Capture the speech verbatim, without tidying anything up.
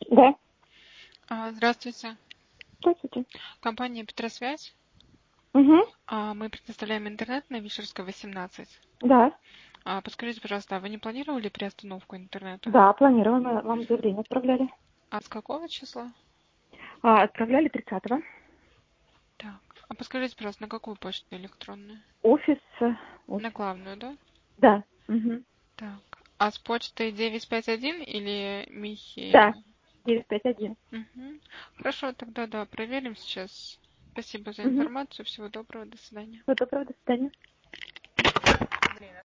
Да, А, Здравствуйте. здравствуйте. Компания Петросвязь. Угу, А, Мы предоставляем интернет на Вишерская, восемнадцать. да, А, Подскажите, пожалуйста, а вы не планировали приостановку интернета? да, планировано, вам заявление отправляли. А с какого числа? А, отправляли тридцатого. Так. А подскажите, пожалуйста, на какую почту электронную? Офис, э, На офис. главную, да? Да, угу. Так. А с почтой девятьсот пятьдесят один или Михи? Да, девять пять один. Угу. Хорошо, тогда да, проверим сейчас. Спасибо за Угу. информацию. Всего доброго. До свидания. Всего доброго, до свидания.